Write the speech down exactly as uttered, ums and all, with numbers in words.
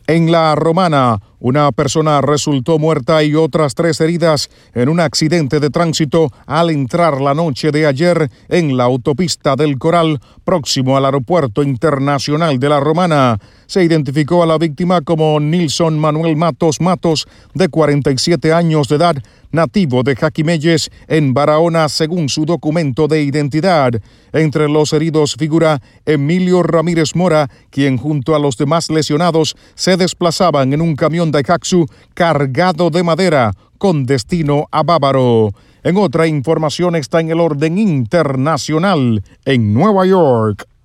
En La Romana, una persona resultó muerta y otras tres heridas en un accidente de tránsito al entrar la noche de ayer en la autopista del Coral, próximo al Aeropuerto Internacional de La Romana. Se identificó a la víctima como Nilson Manuel Matos Matos, de cuarenta y siete años de edad, nativo de Jaquimelles, en Barahona, según su documento de identidad. Entre los heridos figura Emilio Ramírez Mora, quien junto a los demás lesionados se desplazaban en un camión Daihatsu cargado de madera con destino a Bávaro. En otra información está en el orden internacional, en Nueva York.